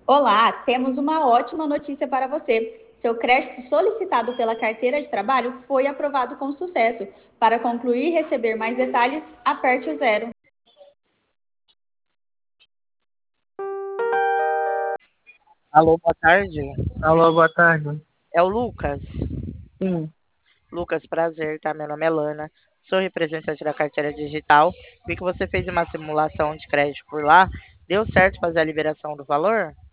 Olá, temos uma ótima notícia para você. Seu crédito solicitado pela carteira de trabalho foi aprovado com sucesso. Para concluir e receber mais detalhes, aperte o zero. Alô, boa tarde. Alô, boa tarde. É o Lucas. Sim, Lucas, prazer, tá? Meu nome é Lana. Sou representante da carteira digital. Vi que você fez uma simulação de crédito por lá. Deu certo fazer a liberação do valor?